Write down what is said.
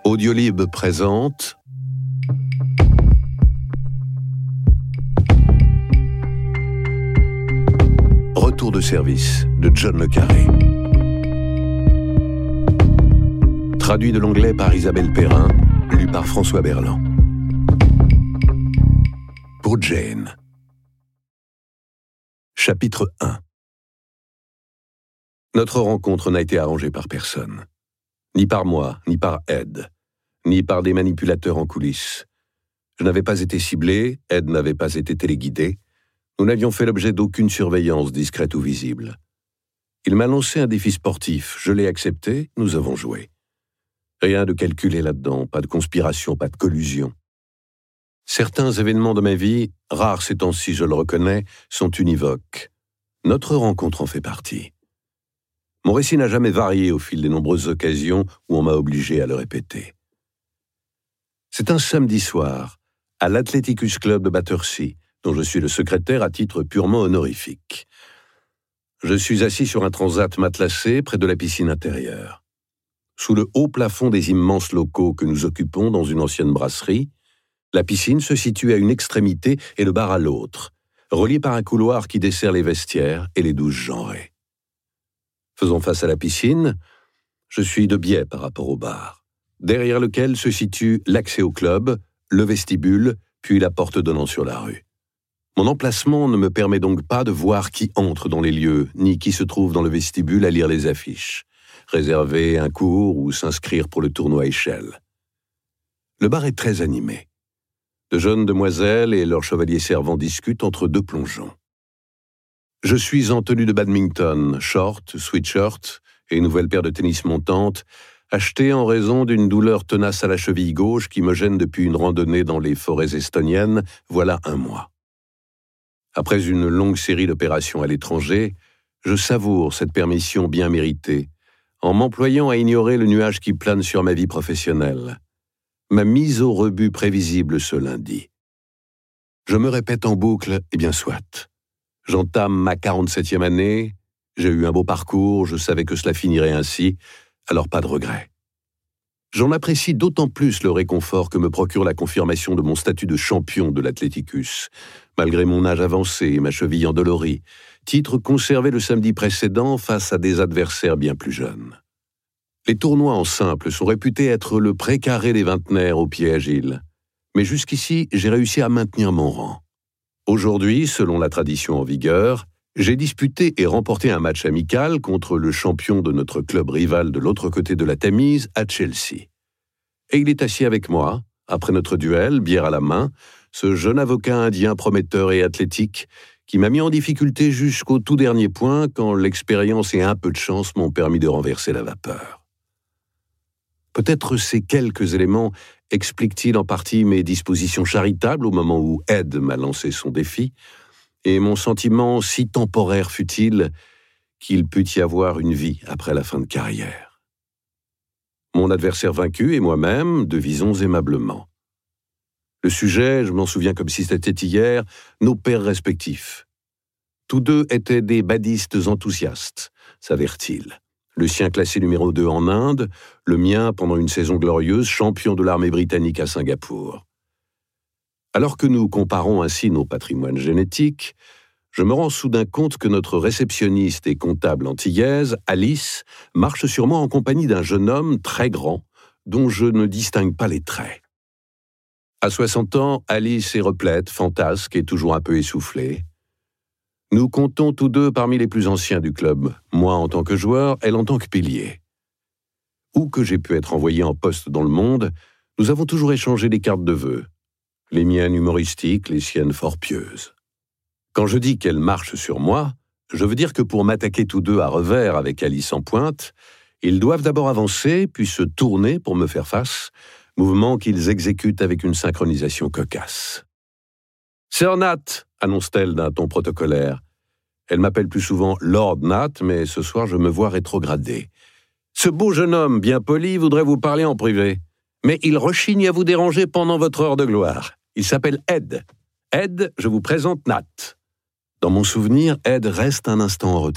Audiolib présente Retour de service de John Le Carré. Traduit de l'anglais par Isabelle Perrin, lu par François Berland. Pour Jane. Chapitre 1. Notre rencontre n'a été arrangée par personne. Ni par moi, ni par Ed, ni par des manipulateurs en coulisses. Je n'avais pas été ciblé, Ed n'avait pas été téléguidé. Nous n'avions fait l'objet d'aucune surveillance discrète ou visible. Il m'a lancé un défi sportif, je l'ai accepté, nous avons joué. Rien de calculé là-dedans, pas de conspiration, pas de collusion. Certains événements de ma vie, rares ces temps-ci, je le reconnais, sont univoques. Notre rencontre en fait partie. Mon récit n'a jamais varié au fil des nombreuses occasions où on m'a obligé à le répéter. C'est un samedi soir, à l'Athleticus Club de Battersea, dont je suis le secrétaire à titre purement honorifique. Je suis assis sur un transat matelassé près de la piscine intérieure. Sous le haut plafond des immenses locaux que nous occupons dans une ancienne brasserie, la piscine se situe à une extrémité et le bar à l'autre, relié par un couloir qui dessert les vestiaires et les douches genrées. Faisant face à la piscine, je suis de biais par rapport au bar, derrière lequel se situe l'accès au club, le vestibule, puis la porte donnant sur la rue. Mon emplacement ne me permet donc pas de voir qui entre dans les lieux, ni qui se trouve dans le vestibule à lire les affiches, réserver un cours ou s'inscrire pour le tournoi à échelle. Le bar est très animé. De jeunes demoiselles et leurs chevaliers servants discutent entre deux plongeons. Je suis en tenue de badminton, short, sweatshirt et nouvelle paire de tennis montantes, achetée en raison d'une douleur tenace à la cheville gauche qui me gêne depuis une randonnée dans les forêts estoniennes, voilà un mois. Après une longue série d'opérations à l'étranger, je savoure cette permission bien méritée, en m'employant à ignorer le nuage qui plane sur ma vie professionnelle. Ma mise au rebut prévisible ce lundi. Je me répète en boucle, et bien soit. J'entame ma 47e année, j'ai eu un beau parcours, je savais que cela finirait ainsi, alors pas de regret. J'en apprécie d'autant plus le réconfort que me procure la confirmation de mon statut de champion de l'Athleticus, malgré mon âge avancé et ma cheville endolorie, titre conservé le samedi précédent face à des adversaires bien plus jeunes. Les tournois en simple sont réputés être le précaré des vingtenaires aux pieds agiles, mais jusqu'ici, j'ai réussi à maintenir mon rang. Aujourd'hui, selon la tradition en vigueur, j'ai disputé et remporté un match amical contre le champion de notre club rival de l'autre côté de la Tamise, à Chelsea. Et il est assis avec moi, après notre duel, bière à la main, ce jeune avocat indien prometteur et athlétique qui m'a mis en difficulté jusqu'au tout dernier point quand l'expérience et un peu de chance m'ont permis de renverser la vapeur. Peut-être ces quelques éléments expliquent-ils en partie mes dispositions charitables au moment où Ed m'a lancé son défi, et mon sentiment si temporaire fut-il qu'il put y avoir une vie après la fin de carrière. Mon adversaire vaincu et moi-même devisons aimablement. Le sujet, je m'en souviens comme si c'était hier, nos pères respectifs. Tous deux étaient des badistes enthousiastes, s'avère-t-il. Le sien classé numéro 2 en Inde, le mien, pendant une saison glorieuse, champion de l'armée britannique à Singapour. Alors que nous comparons ainsi nos patrimoines génétiques, je me rends soudain compte que notre réceptionniste et comptable antillaise, Alice, marche sur moi en compagnie d'un jeune homme très grand, dont je ne distingue pas les traits. À 60 ans, Alice est replète, fantasque et toujours un peu essoufflée. Nous comptons tous deux parmi les plus anciens du club, moi en tant que joueur, elle en tant que pilier. Où que j'ai pu être envoyé en poste dans le monde, nous avons toujours échangé des cartes de vœux. Les miennes humoristiques, les siennes fort pieuses. Quand je dis qu'elle marche sur moi, je veux dire que pour m'attaquer tous deux à revers avec Alice en pointe, ils doivent d'abord avancer, puis se tourner pour me faire face, mouvement qu'ils exécutent avec une synchronisation cocasse. « Sir Nat !» annonce-t-elle d'un ton protocolaire. Elle m'appelle plus souvent Lord Nat, mais ce soir je me vois rétrogradé. « Ce beau jeune homme, bien poli, voudrait vous parler en privé. Mais il rechigne à vous déranger pendant votre heure de gloire. Il s'appelle Ed. Ed, je vous présente Nat. » Dans mon souvenir, Ed reste un instant en retrait.